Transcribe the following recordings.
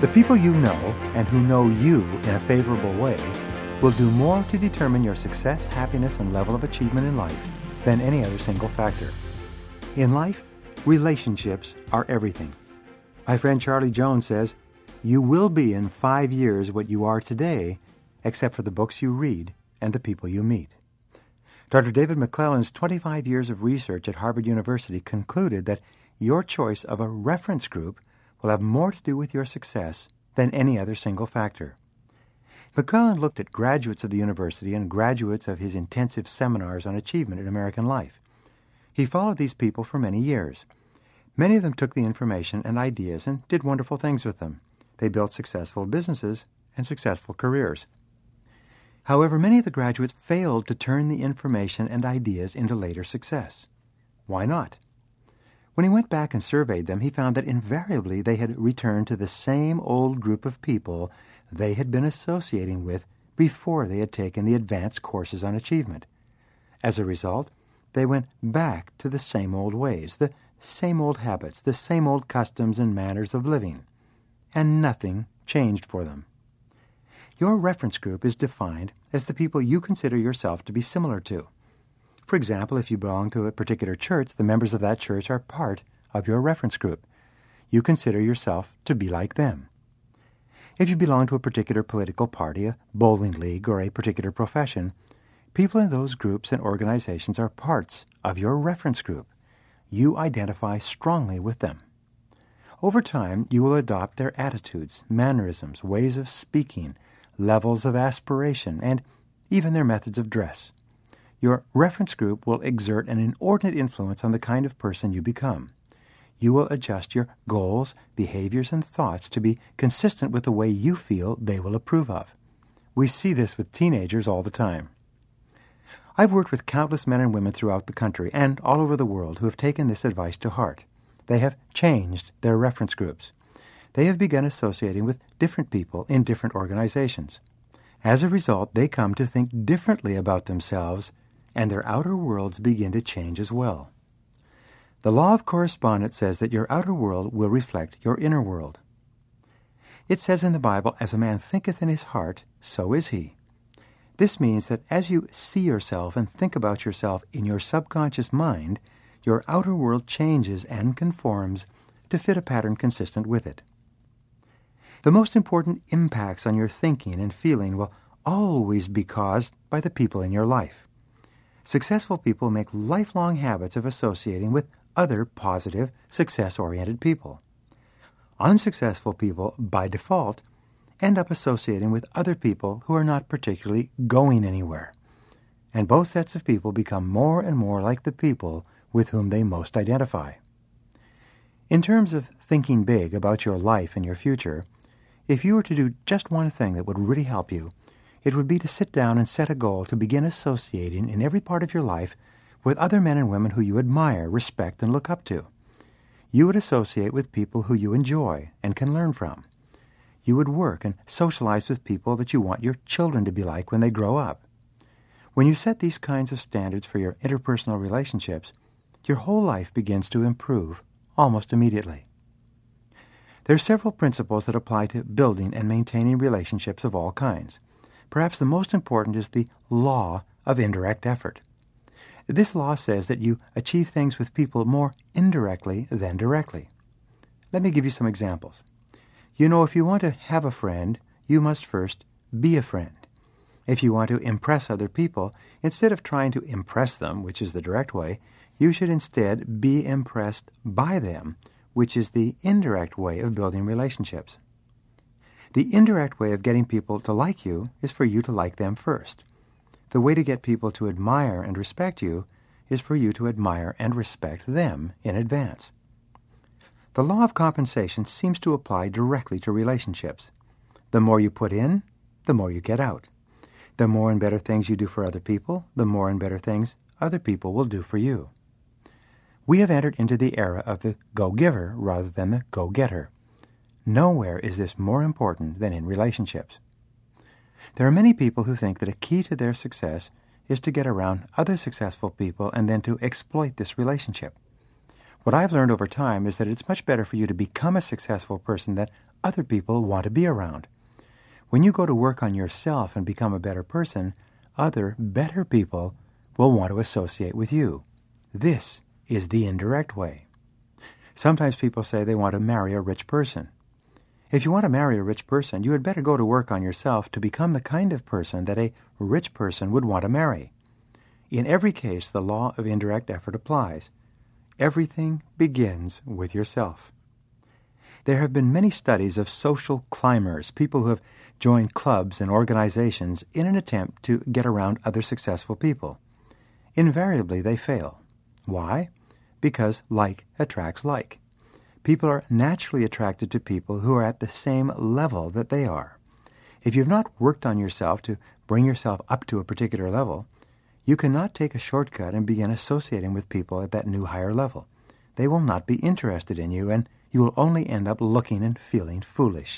The people you know and who know you in a favorable way will do more to determine your success, happiness, and level of achievement in life than any other single factor. In life, relationships are everything. My friend Charlie Jones says, "You will be in 5 years what you are today, except for the books you read and the people you meet." Dr. David McClelland's 25 years of research at Harvard University concluded that your choice of a reference group will have more to do with your success than any other single factor. McClelland looked at graduates of the university and graduates of his intensive seminars on achievement in American life. He followed these people for many years. Many of them took the information and ideas and did wonderful things with them. They built successful businesses and successful careers. However, many of the graduates failed to turn the information and ideas into later success. Why not? When he went back and surveyed them, he found that invariably they had returned to the same old group of people they had been associating with before they had taken the advanced courses on achievement. As a result, they went back to the same old ways, the same old habits, the same old customs and manners of living, and nothing changed for them. Your reference group is defined as the people you consider yourself to be similar to. For example, if you belong to a particular church, the members of that church are part of your reference group. You consider yourself to be like them. If you belong to a particular political party, a bowling league, or a particular profession, people in those groups and organizations are parts of your reference group. You identify strongly with them. Over time, you will adopt their attitudes, mannerisms, ways of speaking, levels of aspiration, and even their methods of dress. Your reference group will exert an inordinate influence on the kind of person you become. You will adjust your goals, behaviors, and thoughts to be consistent with the way you feel they will approve of. We see this with teenagers all the time. I've worked with countless men and women throughout the country and all over the world who have taken this advice to heart. They have changed their reference groups. They have begun associating with different people in different organizations. As a result, they come to think differently about themselves, and their outer worlds begin to change as well. The law of correspondence says that your outer world will reflect your inner world. It says in the Bible, "As a man thinketh in his heart, so is he." This means that as you see yourself and think about yourself in your subconscious mind, your outer world changes and conforms to fit a pattern consistent with it. The most important impacts on your thinking and feeling will always be caused by the people in your life. Successful people make lifelong habits of associating with other positive, success-oriented people. Unsuccessful people, by default, end up associating with other people who are not particularly going anywhere. And both sets of people become more and more like the people with whom they most identify. In terms of thinking big about your life and your future, if you were to do just one thing that would really help you, it would be to sit down and set a goal to begin associating in every part of your life with other men and women who you admire, respect, and look up to. You would associate with people who you enjoy and can learn from. You would work and socialize with people that you want your children to be like when they grow up. When you set these kinds of standards for your interpersonal relationships, your whole life begins to improve almost immediately. There are several principles that apply to building and maintaining relationships of all kinds. Perhaps the most important is the law of indirect effort. This law says that you achieve things with people more indirectly than directly. Let me give you some examples. You know, if you want to have a friend, you must first be a friend. If you want to impress other people, instead of trying to impress them, which is the direct way, you should instead be impressed by them, which is the indirect way of building relationships. The indirect way of getting people to like you is for you to like them first. The way to get people to admire and respect you is for you to admire and respect them in advance. The law of compensation seems to apply directly to relationships. The more you put in, the more you get out. The more and better things you do for other people, the more and better things other people will do for you. We have entered into the era of the go-giver rather than the go-getter. Nowhere is this more important than in relationships. There are many people who think that a key to their success is to get around other successful people and then to exploit this relationship. What I've learned over time is that it's much better for you to become a successful person than other people want to be around. When you go to work on yourself and become a better person, other better people will want to associate with you. This is the indirect way. Sometimes people say they want to marry a rich person. If you want to marry a rich person, you had better go to work on yourself to become the kind of person that a rich person would want to marry. In every case, the law of indirect effort applies. Everything begins with yourself. There have been many studies of social climbers, people who have joined clubs and organizations in an attempt to get around other successful people. Invariably, they fail. Why? Because like attracts like. People are naturally attracted to people who are at the same level that they are. If you've not worked on yourself to bring yourself up to a particular level, you cannot take a shortcut and begin associating with people at that new higher level. They will not be interested in you, and you will only end up looking and feeling foolish.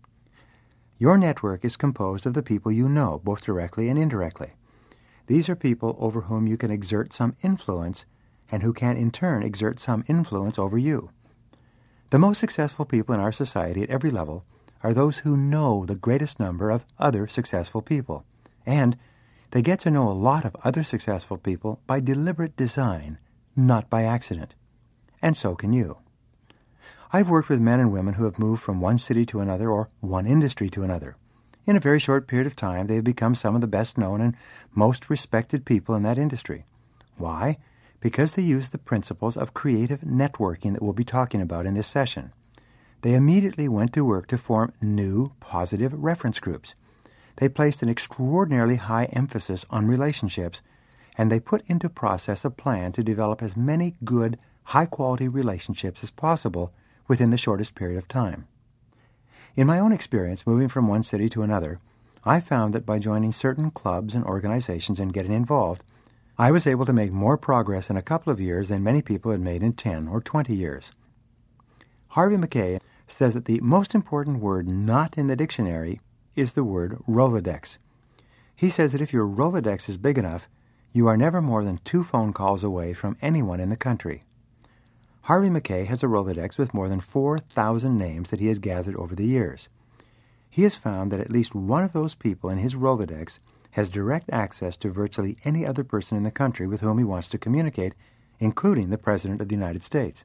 Your network is composed of the people you know, both directly and indirectly. These are people over whom you can exert some influence and who can in turn exert some influence over you. The most successful people in our society at every level are those who know the greatest number of other successful people, and they get to know a lot of other successful people by deliberate design, not by accident. And so can you. I've worked with men and women who have moved from one city to another or one industry to another. In a very short period of time, they have become some of the best known and most respected people in that industry. Why? Because they use the principles of creative networking that we'll be talking about in this session. They immediately went to work to form new, positive reference groups. They placed an extraordinarily high emphasis on relationships, and they put into process a plan to develop as many good, high-quality relationships as possible within the shortest period of time. In my own experience, moving from one city to another, I found that by joining certain clubs and organizations and getting involved, I was able to make more progress in a couple of years than many people had made in 10 or 20 years. Harvey Mackay says that the most important word not in the dictionary is the word Rolodex. He says that if your Rolodex is big enough, you are never more than 2 phone calls away from anyone in the country. Harvey Mackay has a Rolodex with more than 4,000 names that he has gathered over the years. He has found that at least one of those people in his Rolodex has direct access to virtually any other person in the country with whom he wants to communicate, including the President of the United States.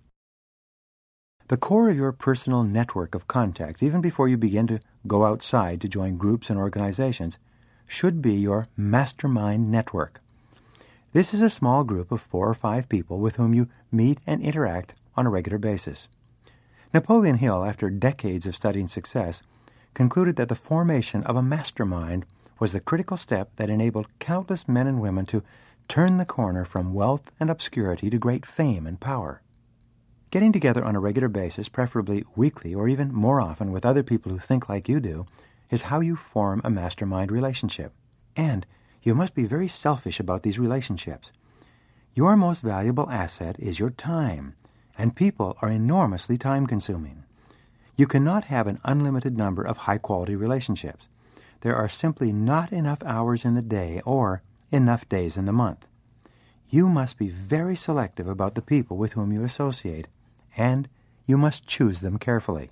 The core of your personal network of contacts, even before you begin to go outside to join groups and organizations, should be your mastermind network. This is a small group of 4 or 5 people with whom you meet and interact on a regular basis. Napoleon Hill, after decades of studying success, concluded that the formation of a mastermind was the critical step that enabled countless men and women to turn the corner from wealth and obscurity to great fame and power. Getting together on a regular basis, preferably weekly or even more often with other people who think like you do, is how you form a mastermind relationship. And you must be very selfish about these relationships. Your most valuable asset is your time, and people are enormously time-consuming. You cannot have an unlimited number of high-quality relationships. There are simply not enough hours in the day or enough days in the month. You must be very selective about the people with whom you associate, and you must choose them carefully.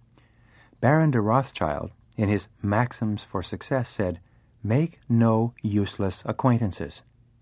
Baron de Rothschild, in his Maxims for Success, said, "Make no useless acquaintances."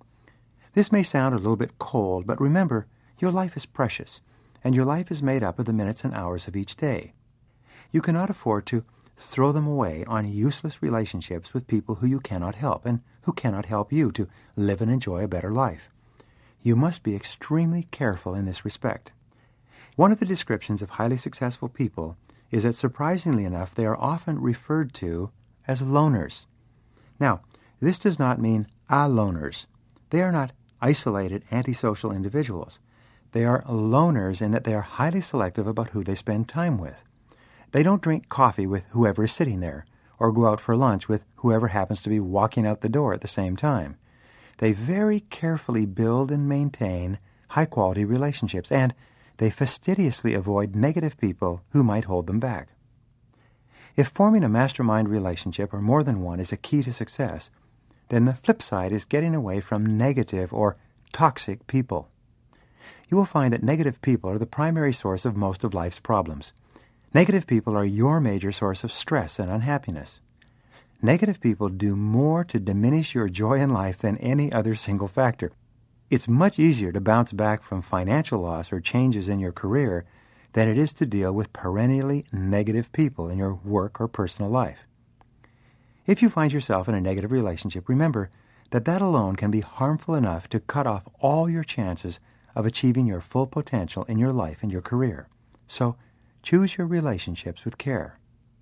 This may sound a little bit cold, but remember, your life is precious, and your life is made up of the minutes and hours of each day. You cannot afford to throw them away on useless relationships with people who you cannot help and who cannot help you to live and enjoy a better life. You must be extremely careful in this respect. One of the descriptions of highly successful people is that, surprisingly enough, they are often referred to as loners. Now, this does not mean loners. They are not isolated, antisocial individuals. They are loners in that they are highly selective about who they spend time with. They don't drink coffee with whoever is sitting there, or go out for lunch with whoever happens to be walking out the door at the same time. They very carefully build and maintain high-quality relationships, and they fastidiously avoid negative people who might hold them back. If forming a mastermind relationship, or more than one, is a key to success, then the flip side is getting away from negative or toxic people. You will find that negative people are the primary source of most of life's problems. Negative people are your major source of stress and unhappiness. Negative people do more to diminish your joy in life than any other single factor. It's much easier to bounce back from financial loss or changes in your career than it is to deal with perennially negative people in your work or personal life. If you find yourself in a negative relationship, remember that alone can be harmful enough to cut off all your chances of achieving your full potential in your life and your career. So, choose your relationships with care.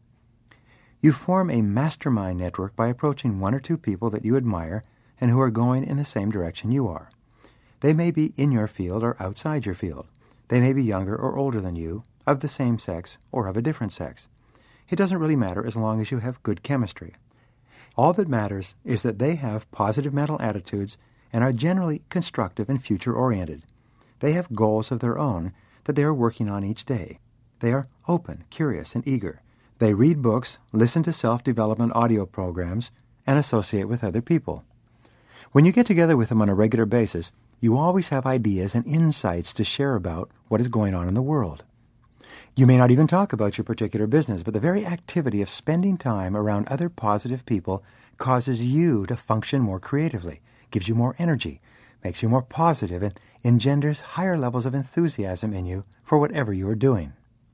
You form a mastermind network by approaching one or two people that you admire and who are going in the same direction you are. They may be in your field or outside your field. They may be younger or older than you, of the same sex or of a different sex. It doesn't really matter as long as you have good chemistry. All that matters is that they have positive mental attitudes and are generally constructive and future-oriented. They have goals of their own that they are working on each day. They are open, curious, and eager. They read books, listen to self-development audio programs, and associate with other people. When you get together with them on a regular basis, you always have ideas and insights to share about what is going on in the world. You may not even talk about your particular business, but the very activity of spending time around other positive people causes you to function more creatively, gives you more energy, makes you more positive, and engenders higher levels of enthusiasm in you for whatever you are doing.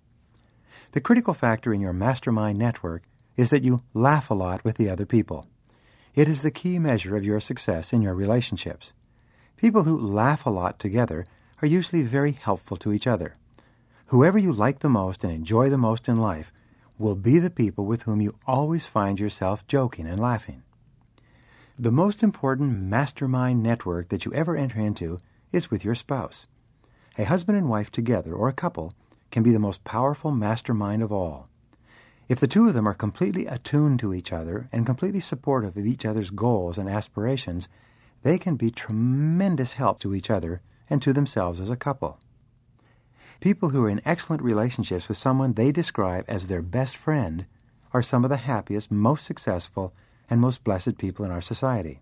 The critical factor in your mastermind network is that you laugh a lot with the other people. It is the key measure of your success in your relationships. People who laugh a lot together are usually very helpful to each other. Whoever you like the most and enjoy the most in life will be the people with whom you always find yourself joking and laughing. The most important mastermind network that you ever enter into is with your spouse. A husband and wife together, or a couple, can be the most powerful mastermind of all. If the two of them are completely attuned to each other and completely supportive of each other's goals and aspirations, they can be tremendous help to each other and to themselves as a couple. People who are in excellent relationships with someone they describe as their best friend are some of the happiest, most successful, and most blessed people in our society.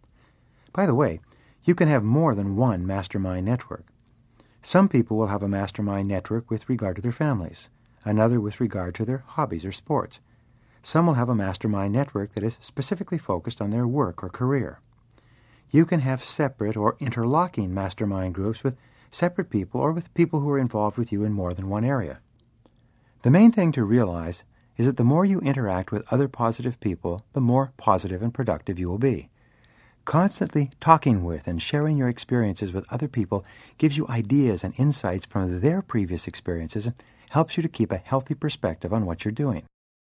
By the way, you can have more than one mastermind network. Some people will have a mastermind network with regard to their families, another with regard to their hobbies or sports. Some will have a mastermind network that is specifically focused on their work or career. You can have separate or interlocking mastermind groups with separate people or with people who are involved with you in more than one area. The main thing to realize is that the more you interact with other positive people, the more positive and productive you will be. Constantly talking with and sharing your experiences with other people gives you ideas and insights from their previous experiences and helps you to keep a healthy perspective on what you're doing.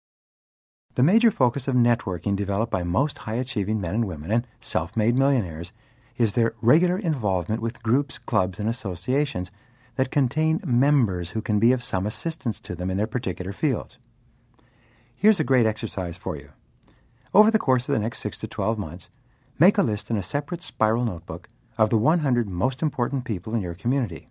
The major focus of networking developed by most high-achieving men and women and self-made millionaires is their regular involvement with groups, clubs, and associations that contain members who can be of some assistance to them in their particular fields. Here's a great exercise for you. Over the course of the next 6 to 12 months, make a list in a separate spiral notebook of the 100 most important people in your community.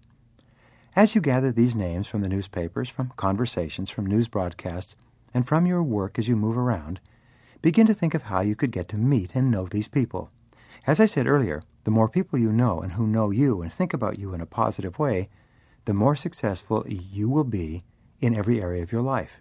As you gather these names from the newspapers, from conversations, from news broadcasts, and from your work as you move around, begin to think of how you could get to meet and know these people. As I said earlier, the more people you know and who know you and think about you in a positive way, the more successful you will be in every area of your life.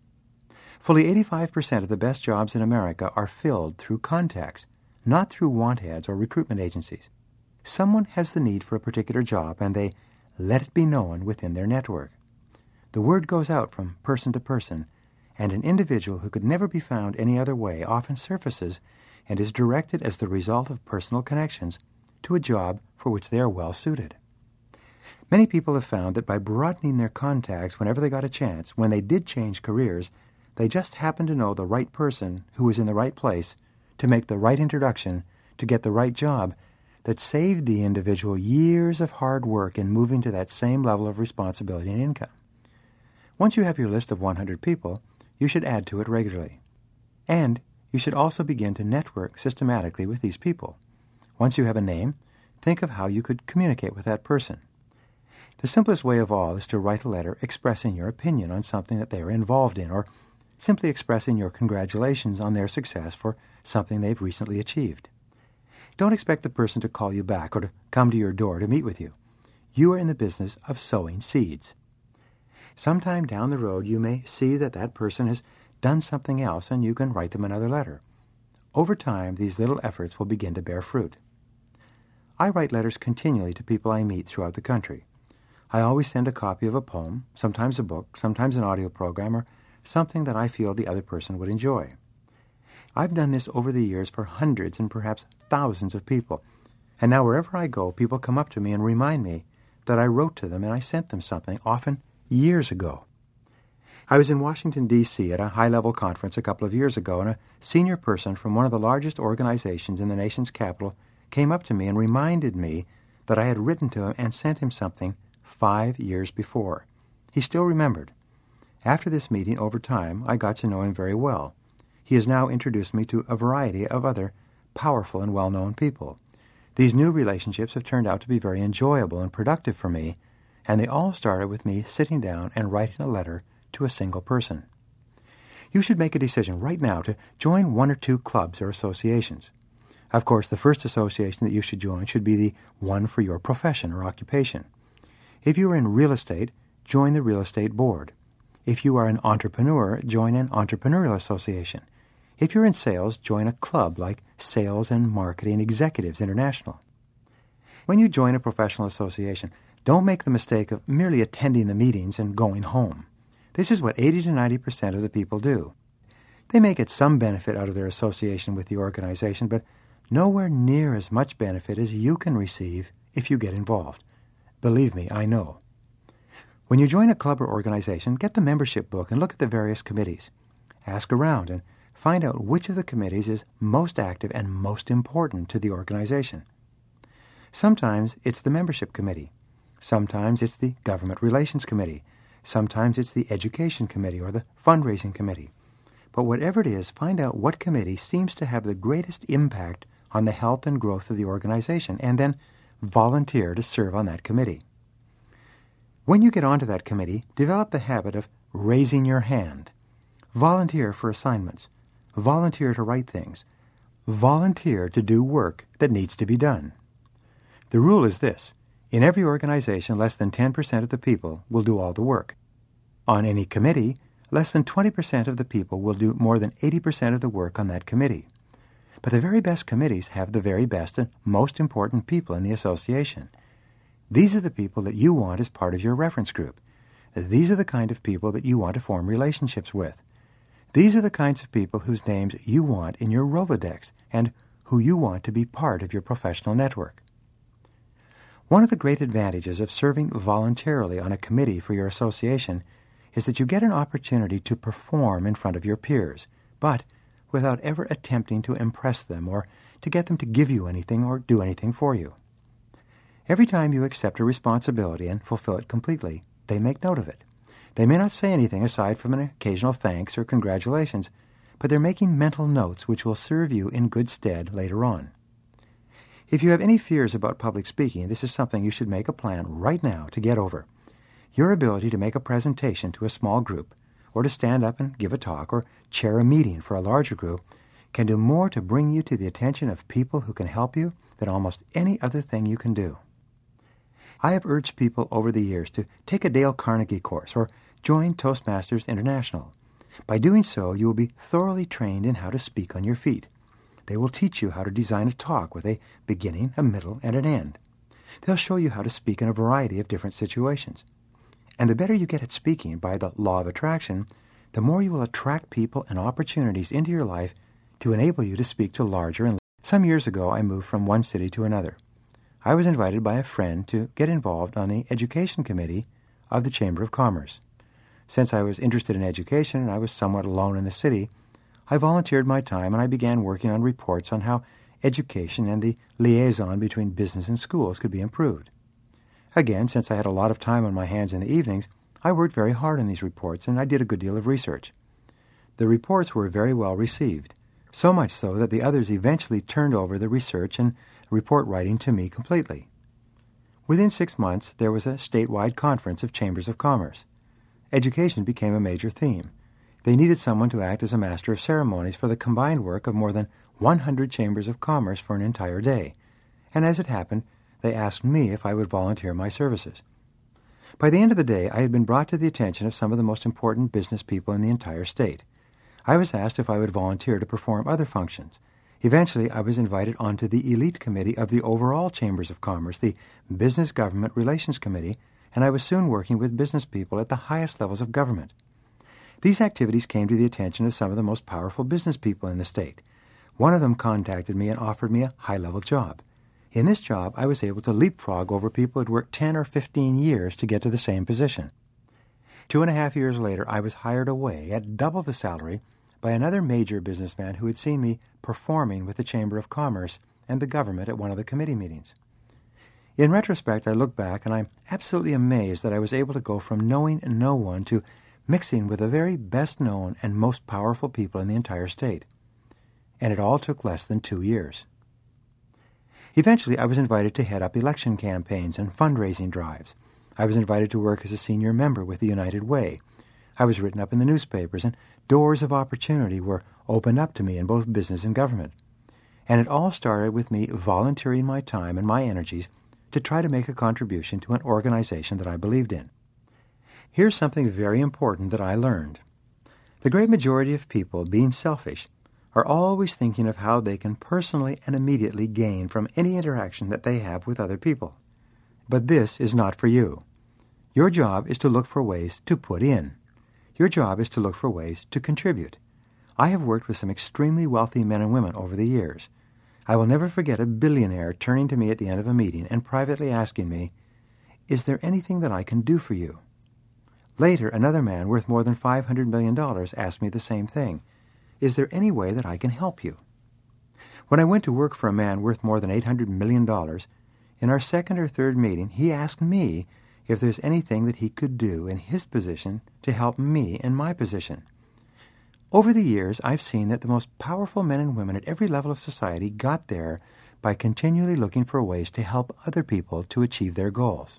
Fully 85% of the best jobs in America are filled through contacts, not through want ads or recruitment agencies. Someone has the need for a particular job, and they let it be known within their network. The word goes out from person to person, and an individual who could never be found any other way often surfaces and is directed as the result of personal connections to a job for which they are well suited. Many people have found that by broadening their contacts whenever they got a chance, when they did change careers, they just happened to know the right person who was in the right place to make the right introduction to get the right job that saved the individual years of hard work in moving to that same level of responsibility and income. Once you have your list of 100 people, you should add to it regularly. And you should also begin to network systematically with these people. Once you have a name, think of how you could communicate with that person. The simplest way of all is to write a letter expressing your opinion on something that they are involved in, or simply expressing your congratulations on their success for something they've recently achieved. Don't expect the person to call you back or to come to your door to meet with you. You are in the business of sowing seeds. Sometime down the road you may see that that person has done something else and you can write them another letter. Over time, these little efforts will begin to bear fruit. I write letters continually to people I meet throughout the country. I always send a copy of a poem, sometimes a book, sometimes an audio program, or something that I feel the other person would enjoy. I've done this over the years for hundreds and perhaps thousands of people, and now wherever I go, people come up to me and remind me that I wrote to them and I sent them something, often years ago. I was in Washington, D.C. at a high-level conference a couple of years ago, and a senior person from one of the largest organizations in the nation's capital came up to me and reminded me that I had written to him and sent him something 5 years before. He still remembered. After this meeting, over time, I got to know him very well. He has now introduced me to a variety of other powerful and well-known people. These new relationships have turned out to be very enjoyable and productive for me, and they all started with me sitting down and writing a letter to a single person. You should make a decision right now to join one or two clubs or associations. Of course, the first association that you should join should be the one for your profession or occupation. If you are in real estate, join the real estate board. If you are an entrepreneur, join an entrepreneurial association. If you're in sales, join a club like Sales and Marketing Executives International. When you join a professional association, don't make the mistake of merely attending the meetings and going home. This is what 80 to 90% of the people do. They may get some benefit out of their association with the organization, but nowhere near as much benefit as you can receive if you get involved. Believe me, I know. When you join a club or organization, get the membership book and look at the various committees. Ask around and find out which of the committees is most active and most important to the organization. Sometimes it's the membership committee. Sometimes it's the government relations committee. Sometimes it's the education committee or the fundraising committee. But whatever it is, find out what committee seems to have the greatest impact on the health and growth of the organization, and then volunteer to serve on that committee. When you get onto that committee, develop the habit of raising your hand. Volunteer for assignments. Volunteer to write things. Volunteer to do work that needs to be done. The rule is this: in every organization, less than 10% of the people will do all the work. On any committee, less than 20% of the people will do more than 80% of the work on that committee. But the very best committees have the very best and most important people in the association. These are the people that you want as part of your reference group. These are the kind of people that you want to form relationships with. These are the kinds of people whose names you want in your Rolodex and who you want to be part of your professional network. One of the great advantages of serving voluntarily on a committee for your association is that you get an opportunity to perform in front of your peers, but without ever attempting to impress them or to get them to give you anything or do anything for you. Every time you accept a responsibility and fulfill it completely, they make note of it. They may not say anything aside from an occasional thanks or congratulations, but they're making mental notes which will serve you in good stead later on. If you have any fears about public speaking, this is something you should make a plan right now to get over. Your ability to make a presentation to a small group, or to stand up and give a talk, or chair a meeting for a larger group, can do more to bring you to the attention of people who can help you than almost any other thing you can do. I have urged people over the years to take a Dale Carnegie course or join Toastmasters International. By doing so, you will be thoroughly trained in how to speak on your feet. They will teach you how to design a talk with a beginning, a middle, and an end. They'll show you how to speak in a variety of different situations. And the better you get at speaking by the law of attraction, the more you will attract people and opportunities into your life to enable you to speak to larger and larger. Some years ago, I moved from one city to another. I was invited by a friend to get involved on the education committee of the Chamber of Commerce. Since I was interested in education and I was somewhat alone in the city, I volunteered my time and I began working on reports on how education and the liaison between business and schools could be improved. Again, since I had a lot of time on my hands in the evenings, I worked very hard on these reports and I did a good deal of research. The reports were very well received, so much so that the others eventually turned over the research and report writing to me completely. Within 6 months, there was a statewide conference of chambers of commerce. Education became a major theme. They needed someone to act as a master of ceremonies for the combined work of more than 100 chambers of commerce for an entire day, and as it happened, they asked me if I would volunteer my services. By the end of the day, I had been brought to the attention of some of the most important business people in the entire state. I was asked if I would volunteer to perform other functions. Eventually, I was invited onto the elite committee of the overall Chambers of Commerce, the Business Government Relations Committee, and I was soon working with business people at the highest levels of government. These activities came to the attention of some of the most powerful business people in the state. One of them contacted me and offered me a high-level job. In this job, I was able to leapfrog over people who had worked 10 or 15 years to get to the same position. 2.5 years later, I was hired away at double the salary by another major businessman who had seen me performing with the Chamber of Commerce and the government at one of the committee meetings. In retrospect, I look back and I'm absolutely amazed that I was able to go from knowing no one to mixing with the very best-known and most powerful people in the entire state. And it all took less than 2 years. Eventually, I was invited to head up election campaigns and fundraising drives. I was invited to work as a senior member with the United Way. I was written up in the newspapers, and doors of opportunity were opened up to me in both business and government. And it all started with me volunteering my time and my energies to try to make a contribution to an organization that I believed in. Here's something very important that I learned. The great majority of people, being selfish, are always thinking of how they can personally and immediately gain from any interaction that they have with other people. But this is not for you. Your job is to look for ways to put in. Your job is to look for ways to contribute. I have worked with some extremely wealthy men and women over the years. I will never forget a billionaire turning to me at the end of a meeting and privately asking me, "Is there anything that I can do for you?" Later, another man worth more than $500 million asked me the same thing. "Is there any way that I can help you?" When I went to work for a man worth more than $800 million, in our second or third meeting, he asked me if there's anything that he could do in his position to help me in my position. Over the years, I've seen that the most powerful men and women at every level of society got there by continually looking for ways to help other people to achieve their goals.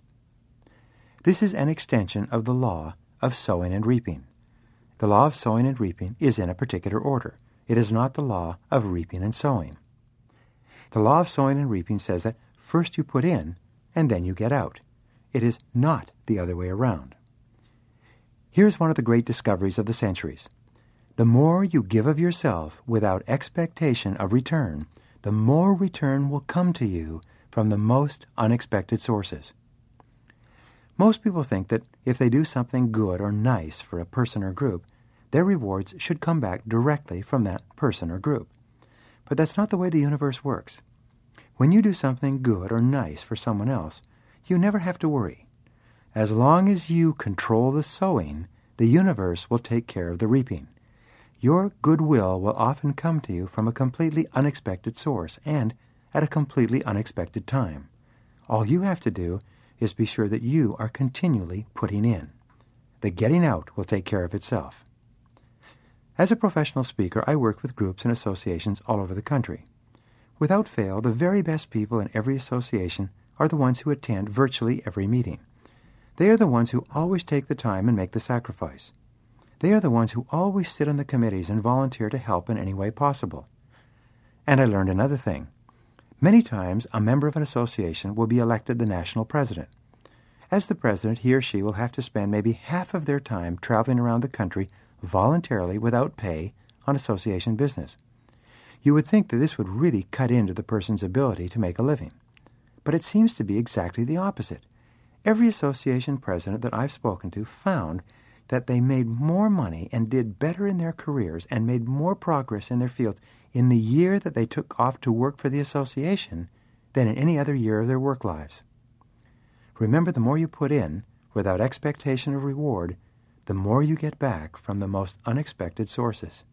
This is an extension of the law of sowing and reaping. The law of sowing and reaping is in a particular order. It is not the law of reaping and sowing. The law of sowing and reaping says that first you put in, and then you get out. It is not the other way around. Here's one of the great discoveries of the centuries. The more you give of yourself without expectation of return, the more return will come to you from the most unexpected sources. Most people think that if they do something good or nice for a person or group, their rewards should come back directly from that person or group. But that's not the way the universe works. When you do something good or nice for someone else, you never have to worry. As long as you control the sowing, the universe will take care of the reaping. Your goodwill will often come to you from a completely unexpected source and at a completely unexpected time. All you have to do is be sure that you are continually putting in. The getting out will take care of itself. As a professional speaker, I work with groups and associations all over the country. Without fail, the very best people in every association are the ones who attend virtually every meeting. They are the ones who always take the time and make the sacrifice. They are the ones who always sit on the committees and volunteer to help in any way possible. And I learned another thing. Many times, a member of an association will be elected the national president. As the president, he or she will have to spend maybe half of their time traveling around the country voluntarily without pay on association business. You would think that this would really cut into the person's ability to make a living. But it seems to be exactly the opposite. Every association president that I've spoken to found that they made more money and did better in their careers and made more progress in their field in the year that they took off to work for the association than in any other year of their work lives. Remember, the more you put in, without expectation of reward, the more you get back from the most unexpected sources.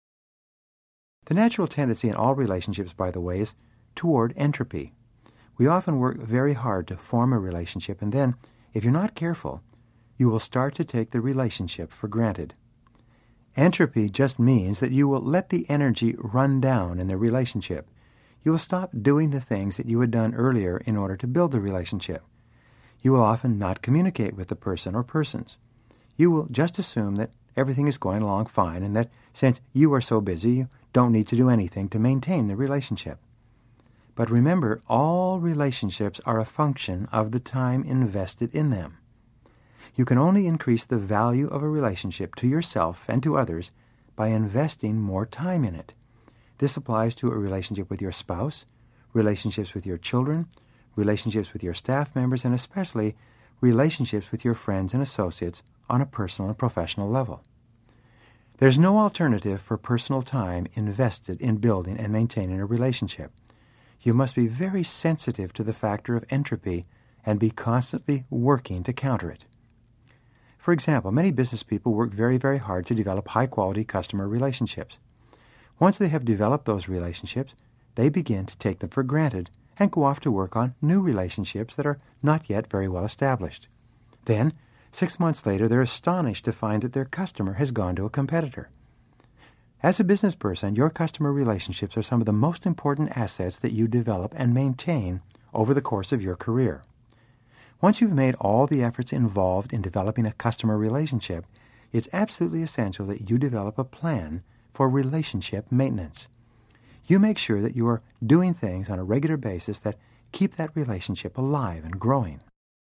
The natural tendency in all relationships, by the way, is toward entropy. We often work very hard to form a relationship, and then, if you're not careful, you will start to take the relationship for granted. Entropy just means that you will let the energy run down in the relationship. You will stop doing the things that you had done earlier in order to build the relationship. You will often not communicate with the person or persons. You will just assume that everything is going along fine and that since you are so busy, you don't need to do anything to maintain the relationship. But remember, all relationships are a function of the time invested in them. You can only increase the value of a relationship to yourself and to others by investing more time in it. This applies to a relationship with your spouse, relationships with your children, relationships with your staff members, and especially relationships with your friends and associates on a personal and professional level. There's no alternative for personal time invested in building and maintaining a relationship. You must be very sensitive to the factor of entropy and be constantly working to counter it. For example, many business people work very, very hard to develop high-quality customer relationships. Once they have developed those relationships, they begin to take them for granted and go off to work on new relationships that are not yet very well established. Then, 6 months later, they're astonished to find that their customer has gone to a competitor. As a business person, your customer relationships are some of the most important assets that you develop and maintain over the course of your career. Once you've made all the efforts involved in developing a customer relationship, it's absolutely essential that you develop a plan for relationship maintenance. You make sure that you are doing things on a regular basis that keep that relationship alive and growing.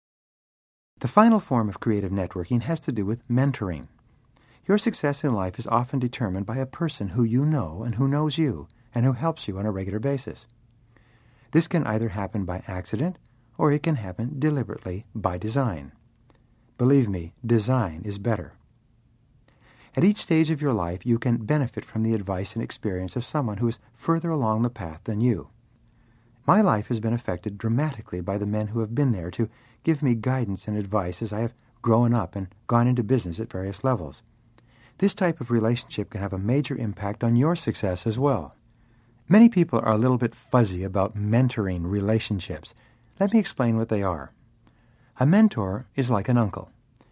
The final form of creative networking has to do with mentoring. Your success in life is often determined by a person who you know and who knows you and who helps you on a regular basis. This can either happen by accident or it can happen deliberately by design. Believe me, design is better. At each stage of your life, you can benefit from the advice and experience of someone who is further along the path than you. My life has been affected dramatically by the men who have been there to give me guidance and advice as I have grown up and gone into business at various levels. This type of relationship can have a major impact on your success as well. Many people are a little bit fuzzy about mentoring relationships. Let me explain what they are. A mentor is like an uncle.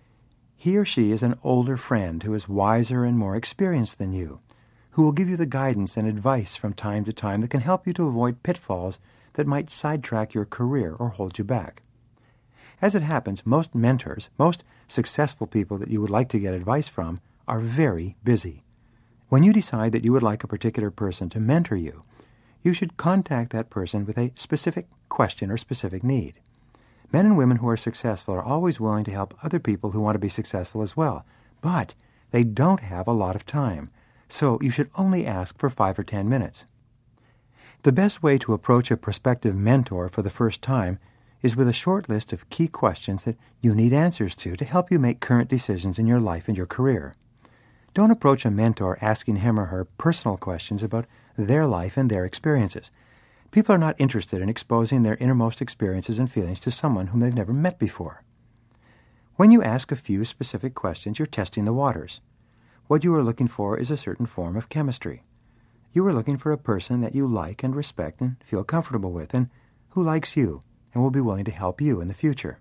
He or she is an older friend who is wiser and more experienced than you, who will give you the guidance and advice from time to time that can help you to avoid pitfalls that might sidetrack your career or hold you back. As it happens, most mentors, most successful people that you would like to get advice from, are very busy. When you decide that you would like a particular person to mentor you, you should contact that person with a specific question or specific need. Men and women who are successful are always willing to help other people who want to be successful as well, but they don't have a lot of time, so you should only ask for 5 or 10 minutes. The best way to approach a prospective mentor for the first time is with a short list of key questions that you need answers to help you make current decisions in your life and your career. Don't approach a mentor asking him or her personal questions about their life and their experiences. People are not interested in exposing their innermost experiences and feelings to someone whom they've never met before. When you ask a few specific questions, you're testing the waters. What you are looking for is a certain form of chemistry. You are looking for a person that you like and respect and feel comfortable with, and who likes you and will be willing to help you in the future.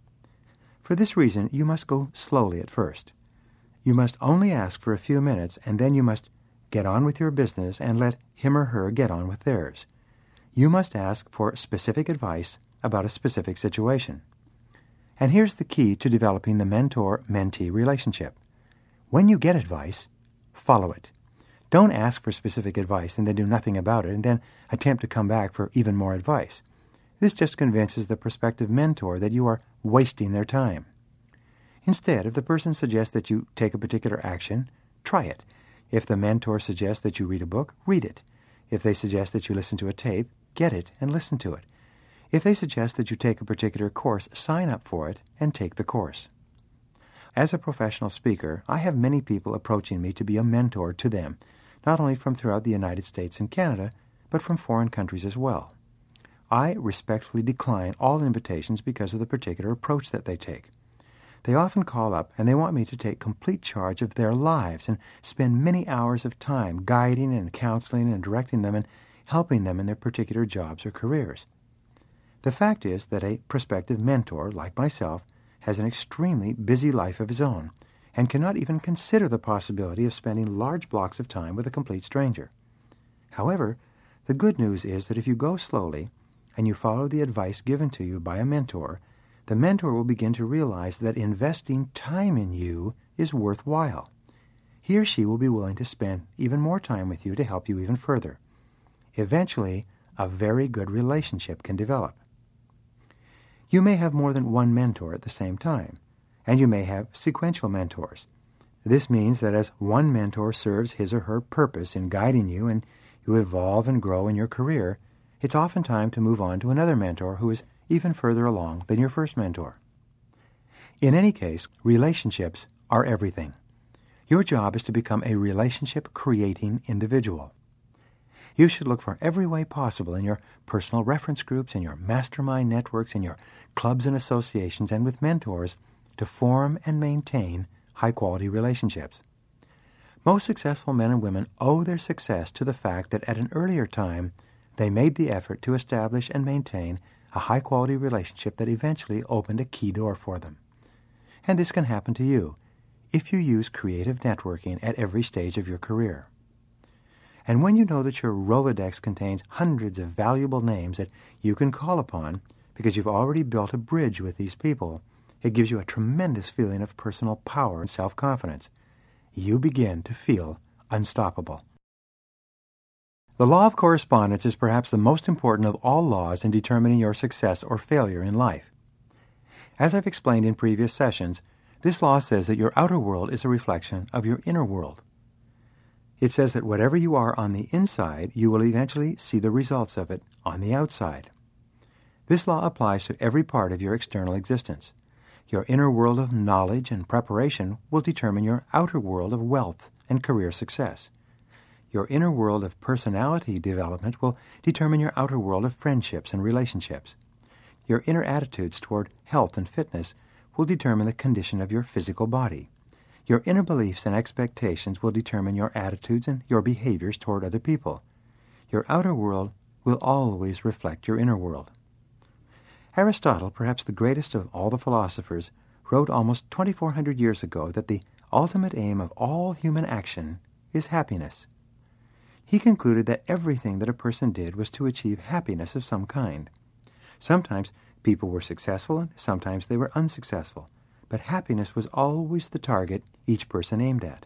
For this reason, you must go slowly at first. You must only ask for a few minutes, and then you must get on with your business and let him or her get on with theirs. You must ask for specific advice about a specific situation. And here's the key to developing the mentor-mentee relationship. When you get advice, follow it. Don't ask for specific advice and then do nothing about it and then attempt to come back for even more advice. This just convinces the prospective mentor that you are wasting their time. Instead, if the person suggests that you take a particular action, try it. If the mentor suggests that you read a book, read it. If they suggest that you listen to a tape, get it and listen to it. If they suggest that you take a particular course, sign up for it and take the course. As a professional speaker, I have many people approaching me to be a mentor to them, not only from throughout the United States and Canada, but from foreign countries as well. I respectfully decline all invitations because of the particular approach that they take. They often call up and they want me to take complete charge of their lives and spend many hours of time guiding and counseling and directing them and helping them in their particular jobs or careers. The fact is that a prospective mentor, like myself, has an extremely busy life of his own and cannot even consider the possibility of spending large blocks of time with a complete stranger. However, the good news is that if you go slowly and you follow the advice given to you by a mentor, the mentor will begin to realize that investing time in you is worthwhile. He or she will be willing to spend even more time with you to help you even further. Eventually, a very good relationship can develop. You may have more than one mentor at the same time, and you may have sequential mentors. This means that as one mentor serves his or her purpose in guiding you and you evolve and grow in your career, it's often time to move on to another mentor who is even further along than your first mentor. In any case, relationships are everything. Your job is to become a relationship-creating individual. You should look for every way possible in your personal reference groups, in your mastermind networks, in your clubs and associations, and with mentors to form and maintain high-quality relationships. Most successful men and women owe their success to the fact that at an earlier time they made the effort to establish and maintain a high-quality relationship that eventually opened a key door for them. And this can happen to you if you use creative networking at every stage of your career. And when you know that your Rolodex contains hundreds of valuable names that you can call upon because you've already built a bridge with these people, it gives you a tremendous feeling of personal power and self-confidence. You begin to feel unstoppable. The law of correspondence is perhaps the most important of all laws in determining your success or failure in life. As I've explained in previous sessions, this law says that your outer world is a reflection of your inner world. It says that whatever you are on the inside, you will eventually see the results of it on the outside. This law applies to every part of your external existence. Your inner world of knowledge and preparation will determine your outer world of wealth and career success. Your inner world of personality development will determine your outer world of friendships and relationships. Your inner attitudes toward health and fitness will determine the condition of your physical body. Your inner beliefs and expectations will determine your attitudes and your behaviors toward other people. Your outer world will always reflect your inner world. Aristotle, perhaps the greatest of all the philosophers, wrote almost 2,400 years ago that the ultimate aim of all human action is happiness. He concluded that everything that a person did was to achieve happiness of some kind. Sometimes people were successful and sometimes they were unsuccessful, but happiness was always the target each person aimed at.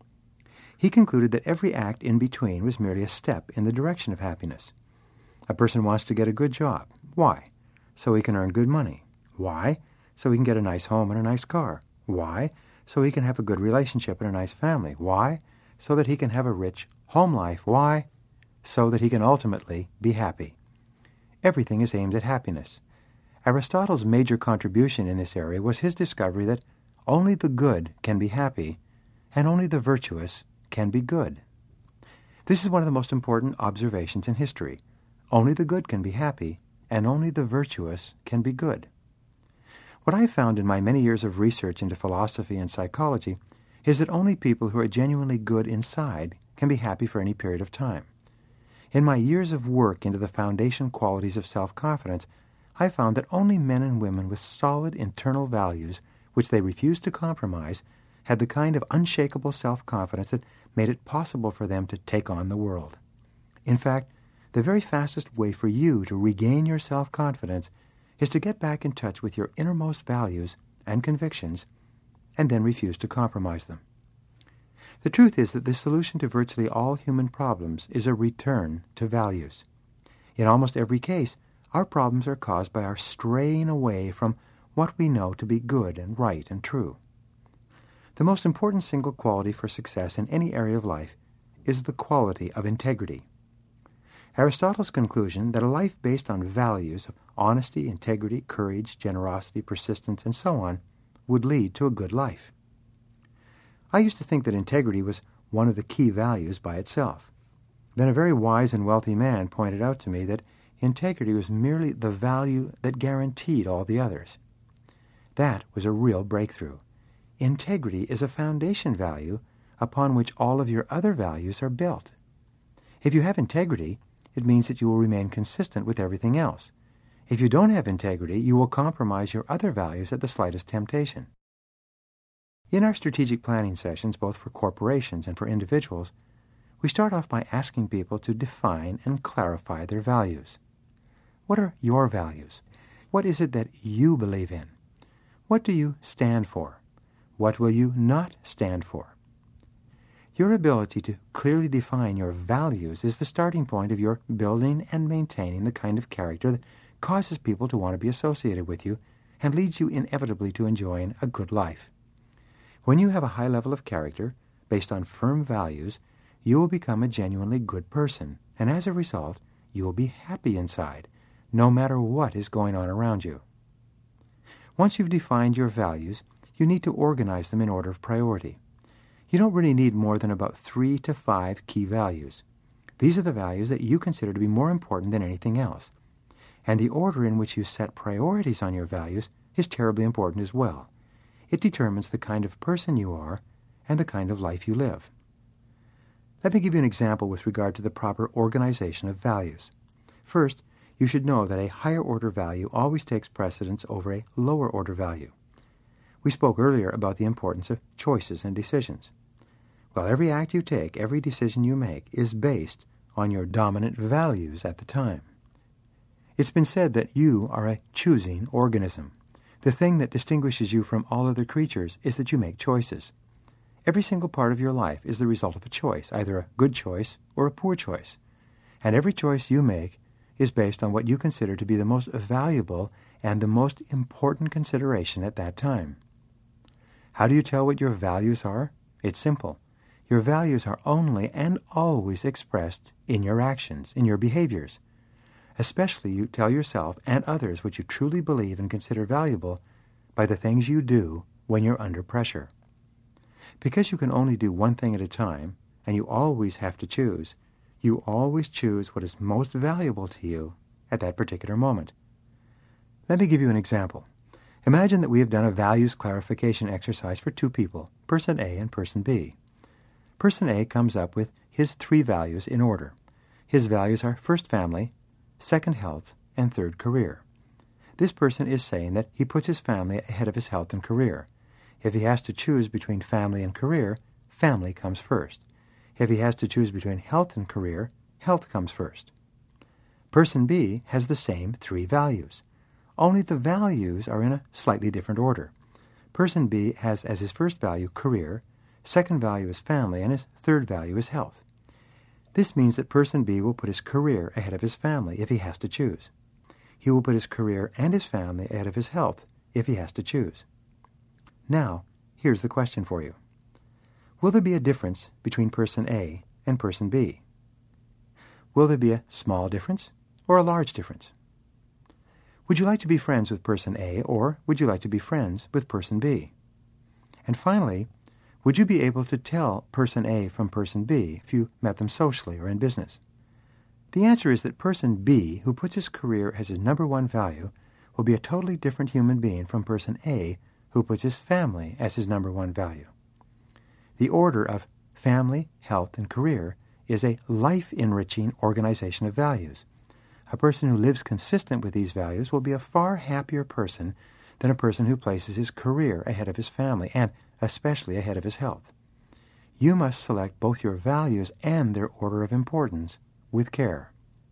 He concluded that every act in between was merely a step in the direction of happiness. A person wants to get a good job. Why? So he can earn good money. Why? So he can get a nice home and a nice car. Why? So he can have a good relationship and a nice family. Why? So that he can have a rich home life. Why? So that he can ultimately be happy. Everything is aimed at happiness. Aristotle's major contribution in this area was his discovery that only the good can be happy, and only the virtuous can be good. This is one of the most important observations in history. Only the good can be happy, and only the virtuous can be good. What I found in my many years of research into philosophy and psychology is that only people who are genuinely good inside can be happy for any period of time. In my years of work into the foundation qualities of self-confidence, I found that only men and women with solid internal values, which they refused to compromise, had the kind of unshakable self-confidence that made it possible for them to take on the world. In fact, the very fastest way for you to regain your self-confidence is to get back in touch with your innermost values and convictions, and then refuse to compromise them. The truth is that the solution to virtually all human problems is a return to values. In almost every case, our problems are caused by our straying away from what we know to be good and right and true. The most important single quality for success in any area of life is the quality of integrity. Aristotle's conclusion that a life based on values of honesty, integrity, courage, generosity, persistence, and so on would lead to a good life. I used to think that integrity was one of the key values by itself. Then a very wise and wealthy man pointed out to me that integrity was merely the value that guaranteed all the others. That was a real breakthrough. Integrity is a foundation value upon which all of your other values are built. If you have integrity, it means that you will remain consistent with everything else. If you don't have integrity, you will compromise your other values at the slightest temptation. In our strategic planning sessions, both for corporations and for individuals, we start off by asking people to define and clarify their values. What are your values? What is it that you believe in? What do you stand for? What will you not stand for? Your ability to clearly define your values is the starting point of your building and maintaining the kind of character that causes people to want to be associated with you and leads you inevitably to enjoying a good life. When you have a high level of character, based on firm values, you will become a genuinely good person, and as a result, you will be happy inside, no matter what is going on around you. Once you've defined your values, you need to organize them in order of priority. You don't really need more than about 3 to 5 key values. These are the values that you consider to be more important than anything else. And the order in which you set priorities on your values is terribly important as well. It determines the kind of person you are and the kind of life you live. Let me give you an example with regard to the proper organization of values. First, you should know that a higher order value always takes precedence over a lower order value. We spoke earlier about the importance of choices and decisions. Well, every act you take, every decision you make, is based on your dominant values at the time. It's been said that you are a choosing organism. The thing that distinguishes you from all other creatures is that you make choices. Every single part of your life is the result of a choice, either a good choice or a poor choice. And every choice you make is based on what you consider to be the most valuable and the most important consideration at that time. How do you tell what your values are? It's simple. Your values are only and always expressed in your actions, in your behaviors. Especially you tell yourself and others what you truly believe and consider valuable by the things you do when you're under pressure. Because you can only do one thing at a time, and you always have to choose, you always choose what is most valuable to you at that particular moment. Let me give you an example. Imagine that we have done a values clarification exercise for 2 people, person A and person B. Person A comes up with his 3 values in order. His values are first family, second health, and third career. This person is saying that he puts his family ahead of his health and career. If he has to choose between family and career, family comes first. If he has to choose between health and career, health comes first. Person B has the same 3 values. Only the values are in a slightly different order. Person B has as his first value career, second value is family, and his third value is health. This means that person B will put his career ahead of his family if he has to choose. He will put his career and his family ahead of his health if he has to choose. Now, here's the question for you. Will there be a difference between person A and person B? Will there be a small difference or a large difference? Would you like to be friends with person A, or would you like to be friends with person B? And finally, would you be able to tell person A from person B if you met them socially or in business? The answer is that person B, who puts his career as his number 1 value, will be a totally different human being from person A, who puts his family as his number 1 value. The order of family, health, and career is a life-enriching organization of values. A person who lives consistent with these values will be a far happier person than a person who places his career ahead of his family and especially ahead of his health. You must select both your values and their order of importance with care.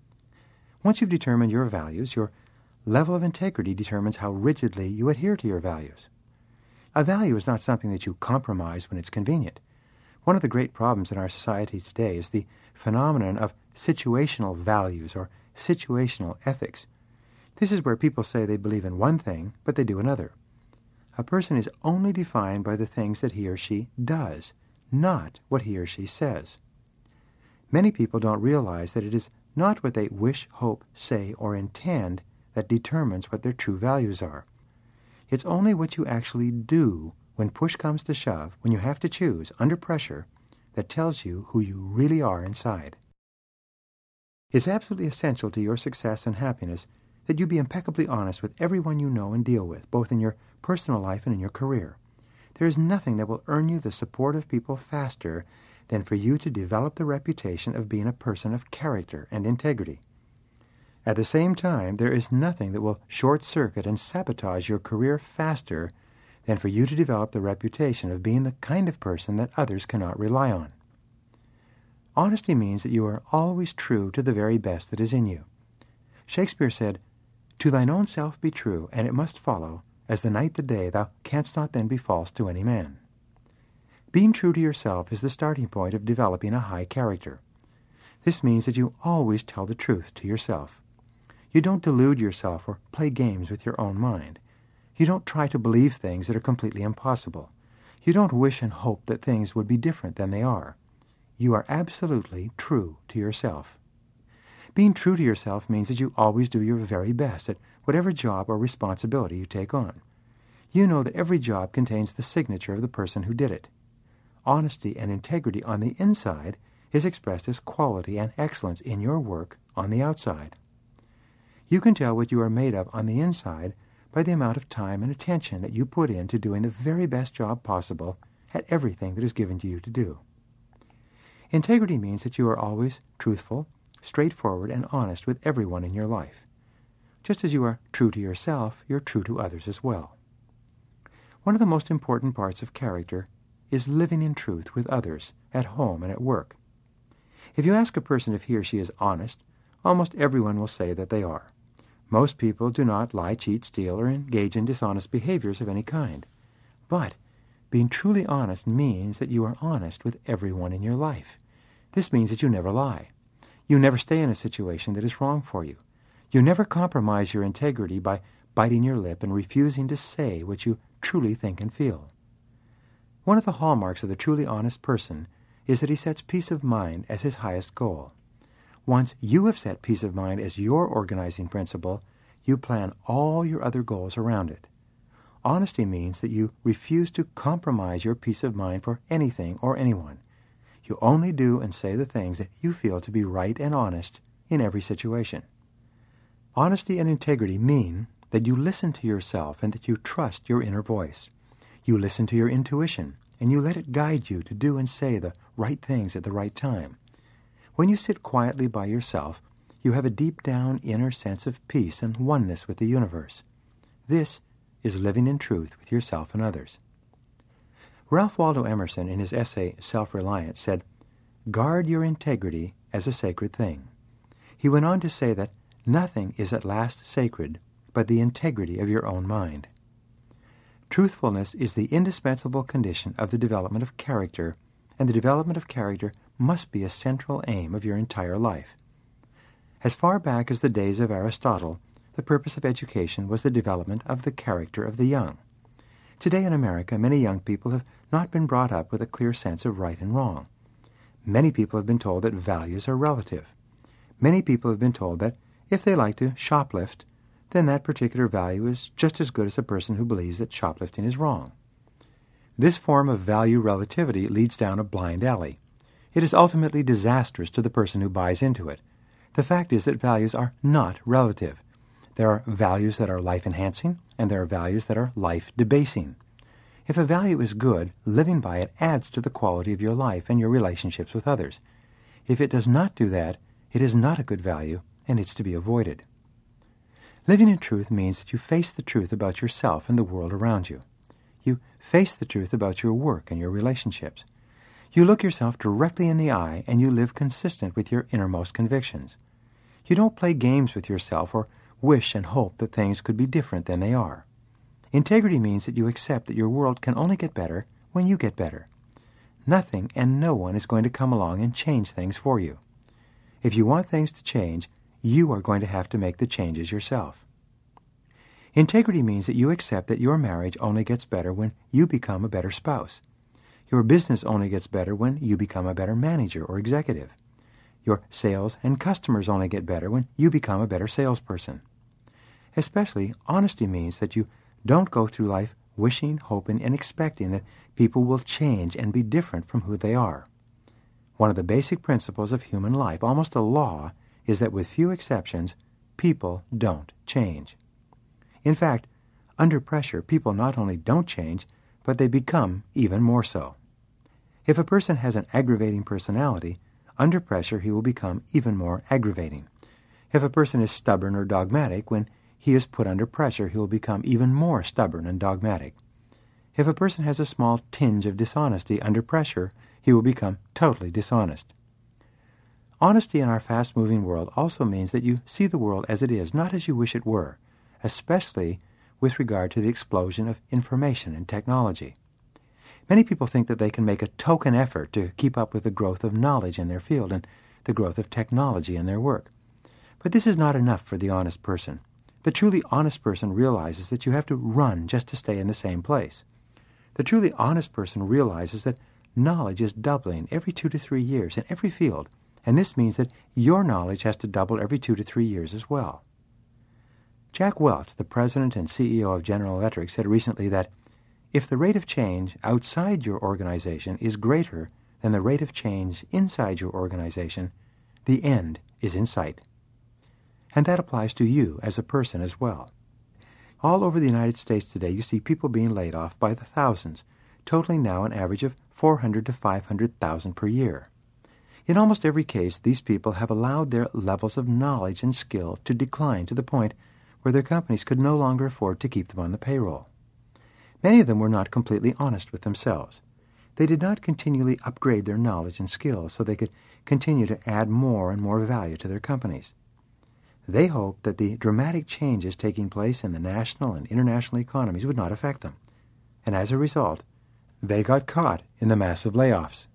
Once you've determined your values, your level of integrity determines how rigidly you adhere to your values. A value is not something that you compromise when it's convenient. One of the great problems in our society today is the phenomenon of situational values or situational ethics. This is where people say they believe in one thing, but they do another. A person is only defined by the things that he or she does, not what he or she says. Many people don't realize that it is not what they wish, hope, say, or intend that determines what their true values are. It's only what you actually do when push comes to shove, when you have to choose under pressure, that tells you who you really are inside. It's absolutely essential to your success and happiness that you be impeccably honest with everyone you know and deal with, both in your personal life and in your career. There is nothing that will earn you the support of people faster than for you to develop the reputation of being a person of character and integrity. At the same time, there is nothing that will short-circuit and sabotage your career faster than for you to develop the reputation of being the kind of person that others cannot rely on. Honesty means that you are always true to the very best that is in you. Shakespeare said, "To thine own self be true, and it must follow, as the night the day, thou canst not then be false to any man." Being true to yourself is the starting point of developing a high character. This means that you always tell the truth to yourself. You don't delude yourself or play games with your own mind. You don't try to believe things that are completely impossible. You don't wish and hope that things would be different than they are. You are absolutely true to yourself. Being true to yourself means that you always do your very best at whatever job or responsibility you take on. You know that every job contains the signature of the person who did it. Honesty and integrity on the inside is expressed as quality and excellence in your work on the outside. You can tell what you are made of on the inside by the amount of time and attention that you put into doing the very best job possible at everything that is given to you to do. Integrity means that you are always truthful, straightforward, and honest with everyone in your life. Just as you are true to yourself, you're true to others as well. One of the most important parts of character is living in truth with others, at home and at work. If you ask a person if he or she is honest, almost everyone will say that they are. Most people do not lie, cheat, steal, or engage in dishonest behaviors of any kind. But being truly honest means that you are honest with everyone in your life. This means that you never lie. You never stay in a situation that is wrong for you. You never compromise your integrity by biting your lip and refusing to say what you truly think and feel. One of the hallmarks of the truly honest person is that he sets peace of mind as his highest goal. Once you have set peace of mind as your organizing principle, you plan all your other goals around it. Honesty means that you refuse to compromise your peace of mind for anything or anyone. You only do and say the things that you feel to be right and honest in every situation. Honesty and integrity mean that you listen to yourself and that you trust your inner voice. You listen to your intuition and you let it guide you to do and say the right things at the right time. When you sit quietly by yourself, you have a deep-down inner sense of peace and oneness with the universe. This is living in truth with yourself and others. Ralph Waldo Emerson, in his essay Self-Reliance, said, "Guard your integrity as a sacred thing." He went on to say that nothing is at last sacred but the integrity of your own mind. Truthfulness is the indispensable condition of the development of character, and the development of character must be a central aim of your entire life. As far back as the days of Aristotle, the purpose of education was the development of the character of the young. Today in America, many young people have not been brought up with a clear sense of right and wrong. Many people have been told that values are relative. Many people have been told that if they like to shoplift, then that particular value is just as good as a person who believes that shoplifting is wrong. This form of value relativity leads down a blind alley. It is ultimately disastrous to the person who buys into it. The fact is that values are not relative. There are values that are life-enhancing, and there are values that are life-debasing. If a value is good, living by it adds to the quality of your life and your relationships with others. If it does not do that, it is not a good value, and it's to be avoided. Living in truth means that you face the truth about yourself and the world around you. You face the truth about your work and your relationships. You look yourself directly in the eye and you live consistent with your innermost convictions. You don't play games with yourself or wish and hope that things could be different than they are. Integrity means that you accept that your world can only get better when you get better. Nothing and no one is going to come along and change things for you. If you want things to change, you are going to have to make the changes yourself. Integrity means that you accept that your marriage only gets better when you become a better spouse. Your business only gets better when you become a better manager or executive. Your sales and customers only get better when you become a better salesperson. Especially, honesty means that you don't go through life wishing, hoping, and expecting that people will change and be different from who they are. One of the basic principles of human life, almost a law, is that with few exceptions, people don't change. In fact, under pressure, people not only don't change, but they become even more so. If a person has an aggravating personality, under pressure he will become even more aggravating. If a person is stubborn or dogmatic, when he is put under pressure, he will become even more stubborn and dogmatic. If a person has a small tinge of dishonesty under pressure, he will become totally dishonest. Honesty in our fast-moving world also means that you see the world as it is, not as you wish it were, especially with regard to the explosion of information and technology. Many people think that they can make a token effort to keep up with the growth of knowledge in their field and the growth of technology in their work. But this is not enough for the honest person. The truly honest person realizes that you have to run just to stay in the same place. The truly honest person realizes that knowledge is doubling every 2 to 3 years in every field, and this means that your knowledge has to double every 2 to 3 years as well. Jack Welch, the president and CEO of General Electric, said recently that if the rate of change outside your organization is greater than the rate of change inside your organization, the end is in sight. And that applies to you as a person as well. All over the United States today, you see people being laid off by the thousands, totaling now an average of 400 to 500,000 per year. In almost every case, these people have allowed their levels of knowledge and skill to decline to the point where their companies could no longer afford to keep them on the payroll. Many of them were not completely honest with themselves. They did not continually upgrade their knowledge and skills so they could continue to add more and more value to their companies. They hoped that the dramatic changes taking place in the national and international economies would not affect them, and as a result, they got caught in the massive layoffs.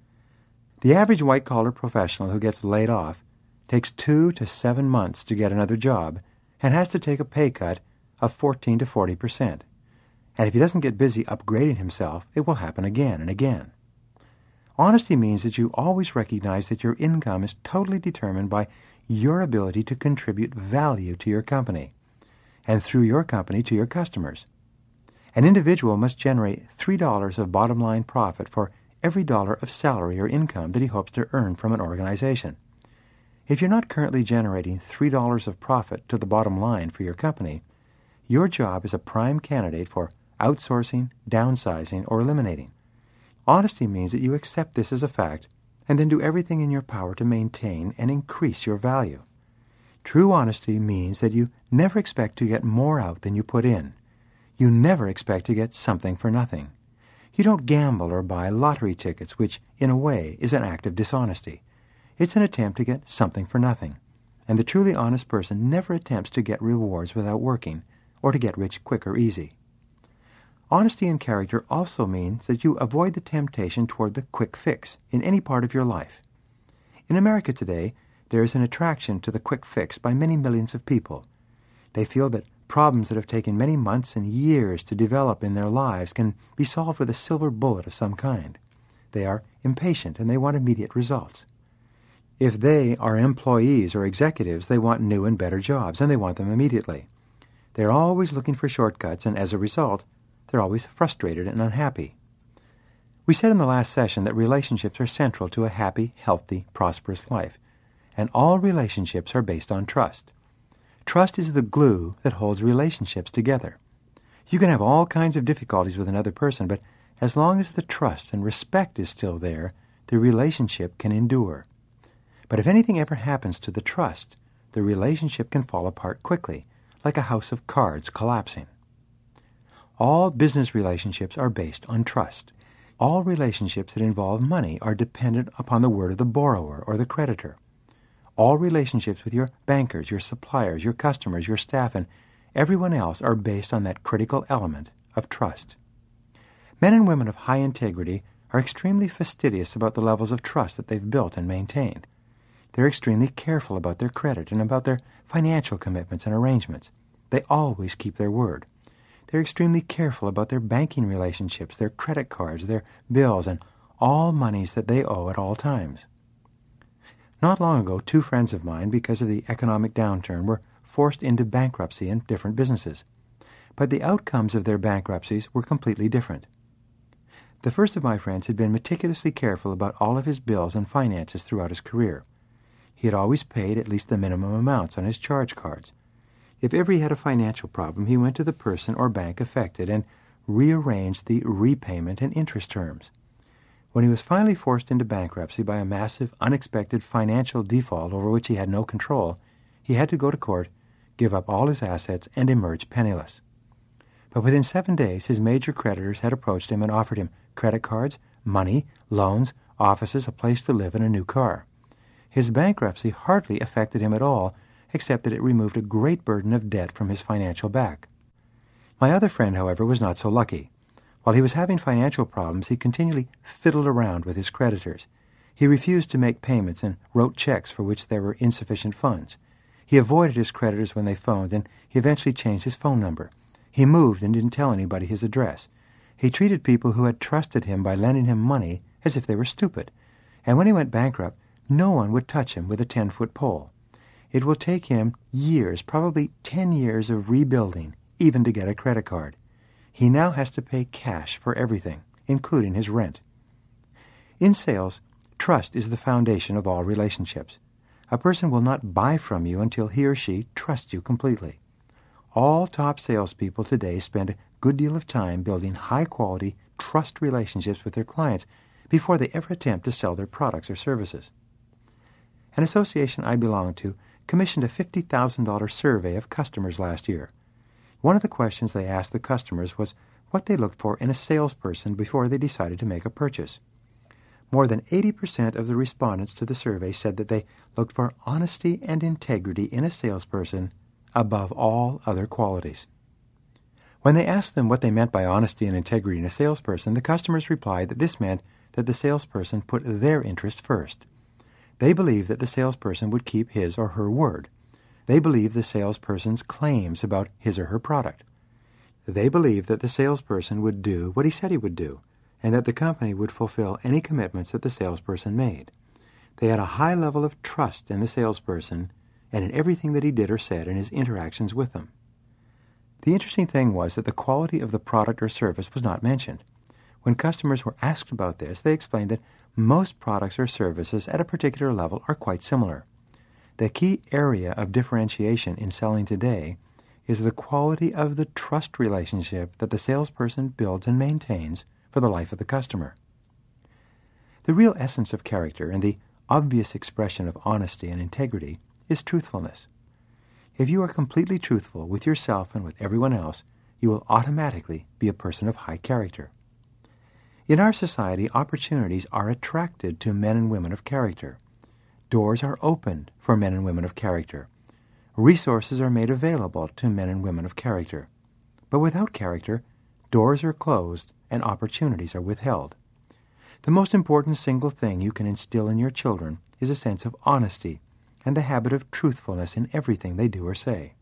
The average white-collar professional who gets laid off takes 2 to 7 months to get another job and has to take a pay cut of 14 to 40%. And if he doesn't get busy upgrading himself, it will happen again and again. Honesty means that you always recognize that your income is totally determined by your ability to contribute value to your company, and through your company to your customers. An individual must generate $3 of bottom-line profit for every dollar of salary or income that he hopes to earn from an organization. If you're not currently generating $3 of profit to the bottom line for your company, your job is a prime candidate for outsourcing, downsizing, or eliminating. Honesty means that you accept this as a fact and then do everything in your power to maintain and increase your value. True honesty means that you never expect to get more out than you put in. You never expect to get something for nothing. You don't gamble or buy lottery tickets, which, in a way, is an act of dishonesty. It's an attempt to get something for nothing. And the truly honest person never attempts to get rewards without working or to get rich quick or easy. Honesty in character also means that you avoid the temptation toward the quick fix in any part of your life. In America today, there is an attraction to the quick fix by many millions of people. They feel that problems that have taken many months and years to develop in their lives can be solved with a silver bullet of some kind. They are impatient and they want immediate results. If they are employees or executives, they want new and better jobs, and they want them immediately. They're always looking for shortcuts, and as a result, they're always frustrated and unhappy. We said in the last session that relationships are central to a happy, healthy, prosperous life, and all relationships are based on trust. Trust is the glue that holds relationships together. You can have all kinds of difficulties with another person, but as long as the trust and respect is still there, the relationship can endure. But if anything ever happens to the trust, the relationship can fall apart quickly, like a house of cards collapsing. All business relationships are based on trust. All relationships that involve money are dependent upon the word of the borrower or the creditor. All relationships with your bankers, your suppliers, your customers, your staff, and everyone else are based on that critical element of trust. Men and women of high integrity are extremely fastidious about the levels of trust that they've built and maintained. They're extremely careful about their credit and about their financial commitments and arrangements. They always keep their word. They're extremely careful about their banking relationships, their credit cards, their bills, and all monies that they owe at all times. Not long ago, 2 friends of mine, because of the economic downturn, were forced into bankruptcy in different businesses. But the outcomes of their bankruptcies were completely different. The first of my friends had been meticulously careful about all of his bills and finances throughout his career. He had always paid at least the minimum amounts on his charge cards. If ever he had a financial problem, he went to the person or bank affected and rearranged the repayment and interest terms. When he was finally forced into bankruptcy by a massive, unexpected financial default over which he had no control, he had to go to court, give up all his assets, and emerge penniless. But within 7 days, his major creditors had approached him and offered him credit cards, money, loans, offices, a place to live, and a new car. His bankruptcy hardly affected him at all, except that it removed a great burden of debt from his financial back. My other friend, however, was not so lucky. While he was having financial problems, he continually fiddled around with his creditors. He refused to make payments and wrote checks for which there were insufficient funds. He avoided his creditors when they phoned, and he eventually changed his phone number. He moved and didn't tell anybody his address. He treated people who had trusted him by lending him money as if they were stupid. And when he went bankrupt, no one would touch him with a 10-foot pole. It will take him years, probably 10 years of rebuilding, even to get a credit card. He now has to pay cash for everything, including his rent. In sales, trust is the foundation of all relationships. A person will not buy from you until he or she trusts you completely. All top salespeople today spend a good deal of time building high-quality, trust relationships with their clients before they ever attempt to sell their products or services. An association I belong to commissioned a $50,000 survey of customers last year. One of the questions they asked the customers was what they looked for in a salesperson before they decided to make a purchase. More than 80% of the respondents to the survey said that they looked for honesty and integrity in a salesperson above all other qualities. When they asked them what they meant by honesty and integrity in a salesperson, the customers replied that this meant that the salesperson put their interest first. They believed that the salesperson would keep his or her word. They believed the salesperson's claims about his or her product. They believed that the salesperson would do what he said he would do, and that the company would fulfill any commitments that the salesperson made. They had a high level of trust in the salesperson and in everything that he did or said in his interactions with them. The interesting thing was that the quality of the product or service was not mentioned. When customers were asked about this, they explained that most products or services at a particular level are quite similar. The key area of differentiation in selling today is the quality of the trust relationship that the salesperson builds and maintains for the life of the customer. The real essence of character and the obvious expression of honesty and integrity is truthfulness. If you are completely truthful with yourself and with everyone else, you will automatically be a person of high character. In our society, opportunities are attracted to men and women of character. Doors are opened for men and women of character. Resources are made available to men and women of character. But without character, doors are closed and opportunities are withheld. The most important single thing you can instill in your children is a sense of honesty and the habit of truthfulness in everything they do or say.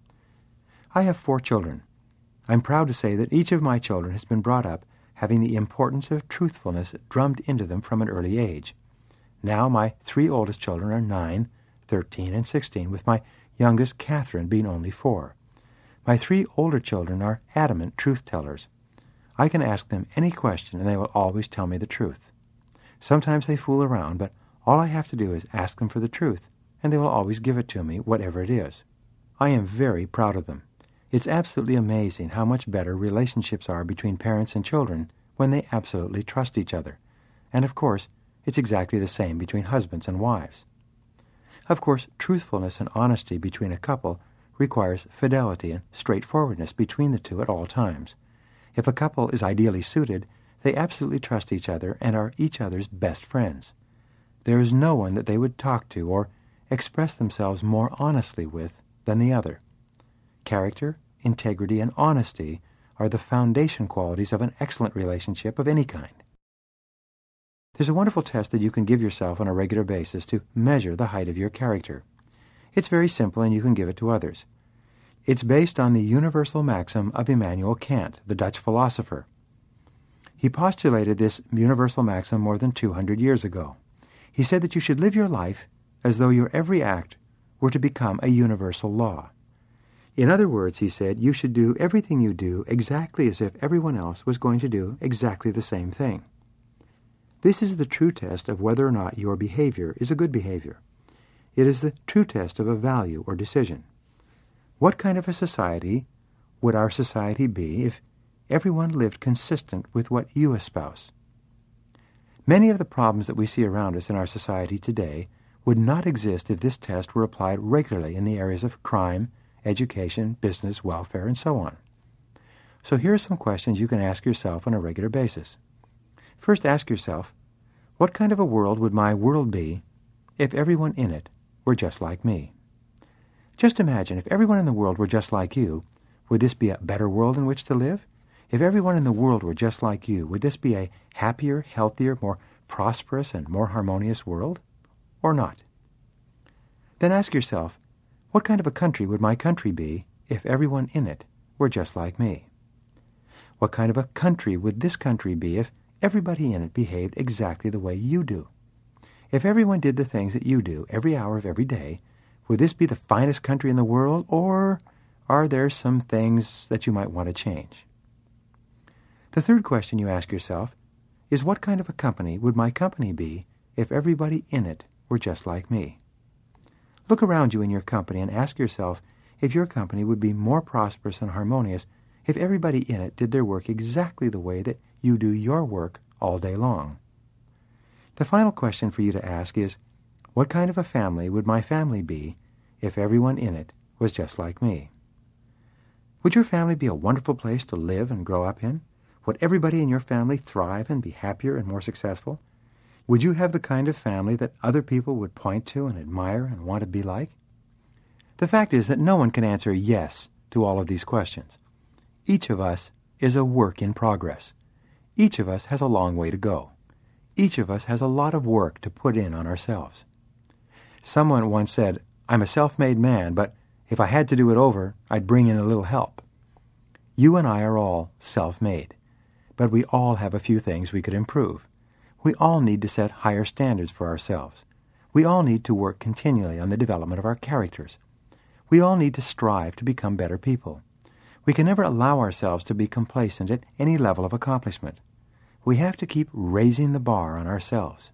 I have 4 children. I'm proud to say that each of my children has been brought up having the importance of truthfulness drummed into them from an early age. Now my 3 oldest children are 9, 13, and 16, with my youngest, Catherine, being only 4. My 3 older children are adamant truth-tellers. I can ask them any question and they will always tell me the truth. Sometimes they fool around, but all I have to do is ask them for the truth, and they will always give it to me, whatever it is. I am very proud of them. It's absolutely amazing how much better relationships are between parents and children when they absolutely trust each other. And of course, it's exactly the same between husbands and wives. Of course, truthfulness and honesty between a couple requires fidelity and straightforwardness between the two at all times. If a couple is ideally suited, they absolutely trust each other and are each other's best friends. There is no one that they would talk to or express themselves more honestly with than the other. Character, integrity, and honesty are the foundation qualities of an excellent relationship of any kind. There's a wonderful test that you can give yourself on a regular basis to measure the height of your character. It's very simple and you can give it to others. It's based on the universal maxim of Immanuel Kant, the Dutch philosopher. He postulated this universal maxim more than 200 years ago. He said that you should live your life as though your every act were to become a universal law. In other words, he said, you should do everything you do exactly as if everyone else was going to do exactly the same thing. This is the true test of whether or not your behavior is a good behavior. It is the true test of a value or decision. What kind of a society would our society be if everyone lived consistent with what you espouse? Many of the problems that we see around us in our society today would not exist if this test were applied regularly in the areas of crime, education, business, welfare, and so on. So here are some questions you can ask yourself on a regular basis. First, ask yourself, what kind of a world would my world be if everyone in it were just like me? Just imagine, if everyone in the world were just like you, would this be a better world in which to live? If everyone in the world were just like you, would this be a happier, healthier, more prosperous, and more harmonious world? Or not? Then ask yourself, What kind of a country would my country be if everyone in it were just like me? What kind of a country would this country be if everybody in it behaved exactly the way you do? If everyone did the things that you do every hour of every day, would this be the finest country in the world, or are there some things that you might want to change? The third question you ask yourself is, what kind of a company would my company be if everybody in it were just like me? Look around you in your company and ask yourself if your company would be more prosperous and harmonious if everybody in it did their work exactly the way that you do your work all day long. The final question for you to ask is, what kind of a family would my family be if everyone in it was just like me? Would your family be a wonderful place to live and grow up in? Would everybody in your family thrive and be happier and more successful? Would you have the kind of family that other people would point to and admire and want to be like? The fact is that no one can answer yes to all of these questions. Each of us is a work in progress. Each of us has a long way to go. Each of us has a lot of work to put in on ourselves. Someone once said, "I'm a self-made man, but if I had to do it over, I'd bring in a little help." You and I are all self-made, but we all have a few things we could improve. We all need to set higher standards for ourselves. We all need to work continually on the development of our characters. We all need to strive to become better people. We can never allow ourselves to be complacent at any level of accomplishment. We have to keep raising the bar on ourselves.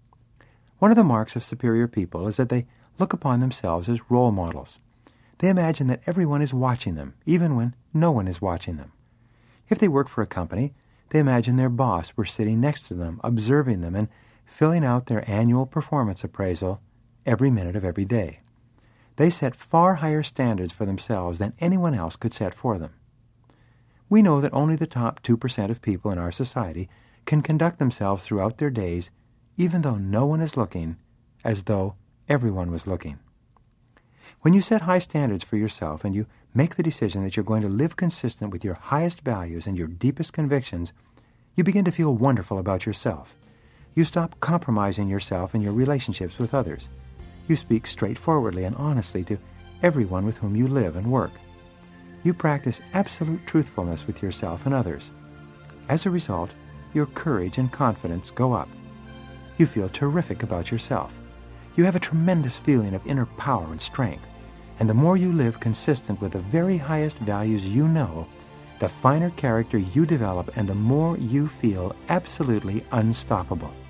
One of the marks of superior people is that they look upon themselves as role models. They imagine that everyone is watching them, even when no one is watching them. If they work for a company, they imagine their boss were sitting next to them, observing them, and filling out their annual performance appraisal every minute of every day. They set far higher standards for themselves than anyone else could set for them. We know that only the top 2% of people in our society can conduct themselves throughout their days, even though no one is looking, as though everyone was looking. When you set high standards for yourself and you make the decision that you're going to live consistent with your highest values and your deepest convictions, you begin to feel wonderful about yourself. You stop compromising yourself in your relationships with others. You speak straightforwardly and honestly to everyone with whom you live and work. You practice absolute truthfulness with yourself and others. As a result, your courage and confidence go up. You feel terrific about yourself. You have a tremendous feeling of inner power and strength. And the more you live consistent with the very highest values you know, the finer character you develop and the more you feel absolutely unstoppable.